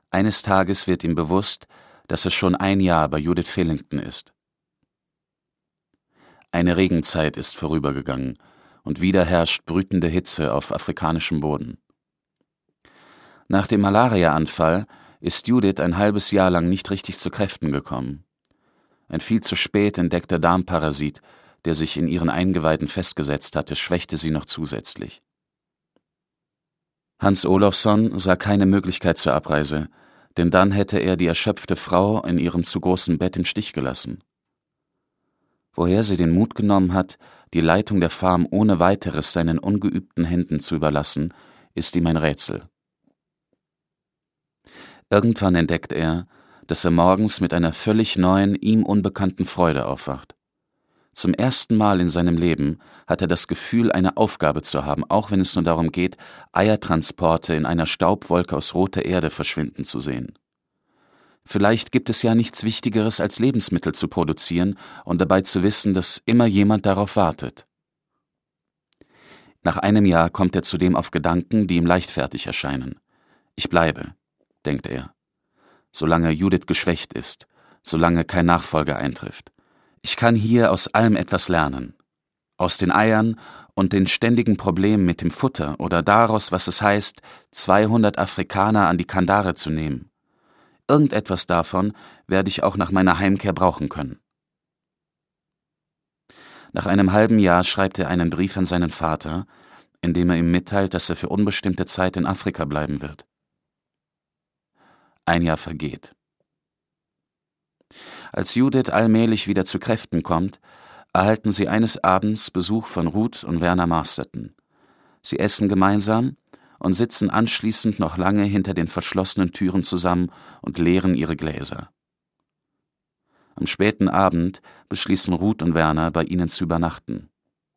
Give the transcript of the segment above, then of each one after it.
Eines Tages wird ihm bewusst, dass er schon ein Jahr bei Judith Fillington ist. Eine Regenzeit ist vorübergegangen und wieder herrscht brütende Hitze auf afrikanischem Boden. Nach dem Malaria-Anfall ist Judith ein halbes Jahr lang nicht richtig zu Kräften gekommen. Ein viel zu spät entdeckter Darmparasit, der sich in ihren Eingeweiden festgesetzt hatte, schwächte sie noch zusätzlich. Hans Olofsson sah keine Möglichkeit zur Abreise, denn dann hätte er die erschöpfte Frau in ihrem zu großen Bett im Stich gelassen. Woher sie den Mut genommen hat, die Leitung der Farm ohne weiteres seinen ungeübten Händen zu überlassen, ist ihm ein Rätsel. Irgendwann entdeckt er, dass er morgens mit einer völlig neuen, ihm unbekannten Freude aufwacht. Zum ersten Mal in seinem Leben hat er das Gefühl, eine Aufgabe zu haben, auch wenn es nur darum geht, Eiertransporte in einer Staubwolke aus roter Erde verschwinden zu sehen. Vielleicht gibt es ja nichts Wichtigeres, als Lebensmittel zu produzieren und dabei zu wissen, dass immer jemand darauf wartet. Nach einem Jahr kommt er zudem auf Gedanken, die ihm leichtfertig erscheinen. Ich bleibe, denkt er, solange Judith geschwächt ist, solange kein Nachfolger eintrifft. Ich kann hier aus allem etwas lernen. Aus den Eiern und den ständigen Problemen mit dem Futter oder daraus, was es heißt, 200 Afrikaner an die Kandare zu nehmen. Irgendetwas davon werde ich auch nach meiner Heimkehr brauchen können. Nach einem halben Jahr schreibt er einen Brief an seinen Vater, in dem er ihm mitteilt, dass er für unbestimmte Zeit in Afrika bleiben wird. Ein Jahr vergeht. Als Judith allmählich wieder zu Kräften kommt, erhalten sie eines Abends Besuch von Ruth und Werner Masterton. Sie essen gemeinsam und sitzen anschließend noch lange hinter den verschlossenen Türen zusammen und leeren ihre Gläser. Am späten Abend beschließen Ruth und Werner, bei ihnen zu übernachten.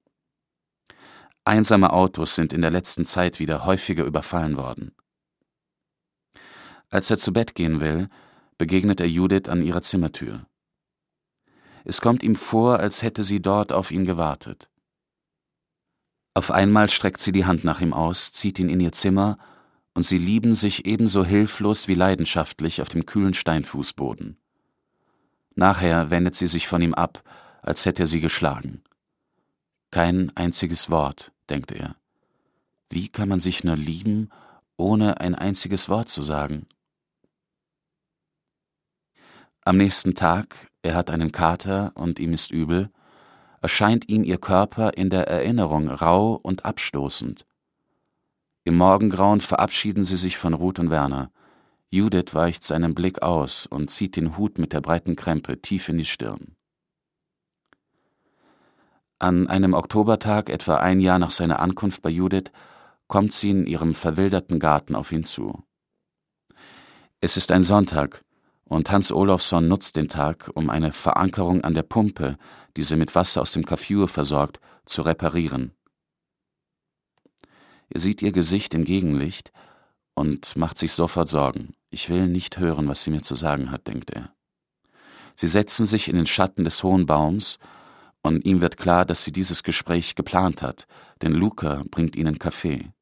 Einsame Autos sind in der letzten Zeit wieder häufiger überfallen worden. Als er zu Bett gehen will, begegnet er Judith an ihrer Zimmertür. Es kommt ihm vor, als hätte sie dort auf ihn gewartet. Auf einmal streckt sie die Hand nach ihm aus, zieht ihn in ihr Zimmer und sie lieben sich ebenso hilflos wie leidenschaftlich auf dem kühlen Steinfußboden. Nachher wendet sie sich von ihm ab, als hätte er sie geschlagen. Kein einziges Wort, denkt er. Wie kann man sich nur lieben, ohne ein einziges Wort zu sagen? Am nächsten Tag, er hat einen Kater und ihm ist übel, erscheint ihm ihr Körper in der Erinnerung rau und abstoßend. Im Morgengrauen verabschieden sie sich von Ruth und Werner. Judith weicht seinem Blick aus und zieht den Hut mit der breiten Krempe tief in die Stirn. An einem Oktobertag, etwa ein Jahr nach seiner Ankunft bei Judith, kommt sie in ihrem verwilderten Garten auf ihn zu. Es ist ein Sonntag, und Hans Olofsson nutzt den Tag, um eine Verankerung an der Pumpe, die sie mit Wasser aus dem Kafue versorgt, zu reparieren. Er sieht ihr Gesicht im Gegenlicht und macht sich sofort Sorgen. Ich will nicht hören, was sie mir zu sagen hat, denkt er. Sie setzen sich in den Schatten des hohen Baums und ihm wird klar, dass sie dieses Gespräch geplant hat, denn Luca bringt ihnen Kaffee.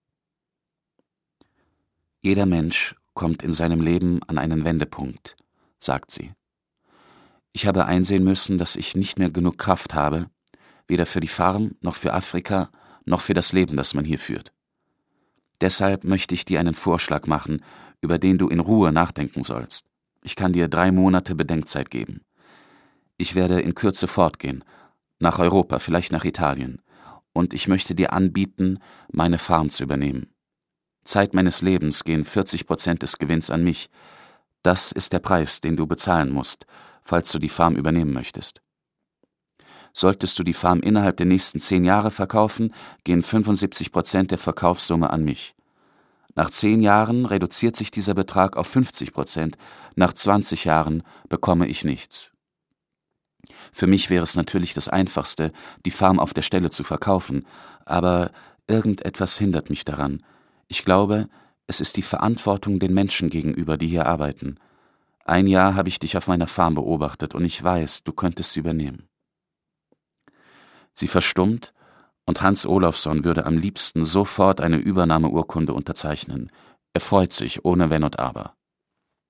Jeder Mensch kommt in seinem Leben an einen Wendepunkt, sagt sie. Ich habe einsehen müssen, dass ich nicht mehr genug Kraft habe, weder für die Farm, noch für Afrika, noch für das Leben, das man hier führt. Deshalb möchte ich dir einen Vorschlag machen, über den du in Ruhe nachdenken sollst. Ich kann dir 3 Monate Bedenkzeit geben. Ich werde in Kürze fortgehen, nach Europa, vielleicht nach Italien, und ich möchte dir anbieten, meine Farm zu übernehmen. Zeit meines Lebens gehen 40% des Gewinns an mich. Das ist der Preis, den du bezahlen musst, falls du die Farm übernehmen möchtest. Solltest du die Farm innerhalb der nächsten 10 Jahre verkaufen, gehen 75% der Verkaufssumme an mich. Nach 10 Jahren reduziert sich dieser Betrag auf 50%, nach 20 Jahren bekomme ich nichts. Für mich wäre es natürlich das Einfachste, die Farm auf der Stelle zu verkaufen, aber irgendetwas hindert mich daran. Ich glaube, es ist die Verantwortung den Menschen gegenüber, die hier arbeiten. 1 Jahr habe ich dich auf meiner Farm beobachtet und ich weiß, du könntest sie übernehmen. Sie verstummt und Hans Olofsson würde am liebsten sofort eine Übernahmeurkunde unterzeichnen. Er freut sich ohne Wenn und Aber.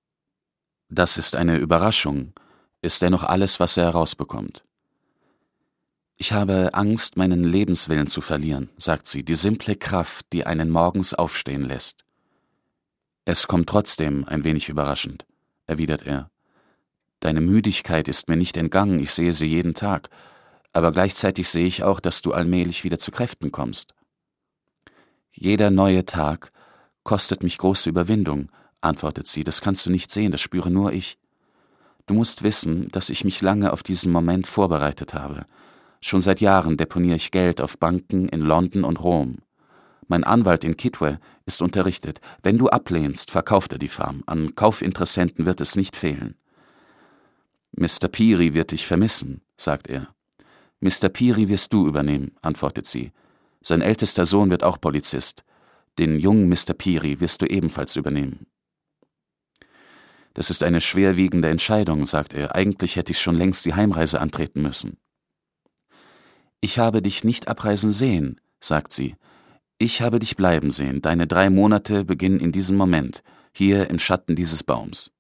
Das ist eine Überraschung, ist dennoch alles, was er herausbekommt. »Ich habe Angst, meinen Lebenswillen zu verlieren«, sagt sie, »die simple Kraft, die einen morgens aufstehen lässt.« »Es kommt trotzdem ein wenig überraschend«, erwidert er. »Deine Müdigkeit ist mir nicht entgangen, ich sehe sie jeden Tag, aber gleichzeitig sehe ich auch, dass du allmählich wieder zu Kräften kommst.« »Jeder neue Tag kostet mich große Überwindung«, antwortet sie, »das kannst du nicht sehen, das spüre nur ich. Du musst wissen, dass ich mich lange auf diesen Moment vorbereitet habe. Schon seit Jahren deponiere ich Geld auf Banken in London und Rom. Mein Anwalt in Kitwe ist unterrichtet. Wenn du ablehnst, verkauft er die Farm. An Kaufinteressenten wird es nicht fehlen.« »Mr. Peary wird dich vermissen«, sagt er. »Mr. Peary wirst du übernehmen«, antwortet sie. »Sein ältester Sohn wird auch Polizist. Den jungen Mr. Peary wirst du ebenfalls übernehmen.« »Das ist eine schwerwiegende Entscheidung«, sagt er. »Eigentlich hätte ich schon längst die Heimreise antreten müssen.« »Ich habe dich nicht abreisen sehen«, sagt sie. »Ich habe dich bleiben sehen. Deine 3 Monate beginnen in diesem Moment, hier im Schatten dieses Baums.«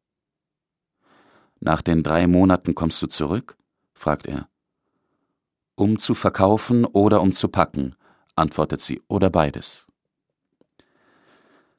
»Nach den 3 Monaten kommst du zurück?«, fragt er. »Um zu verkaufen oder um zu packen«, antwortet sie, »oder beides.«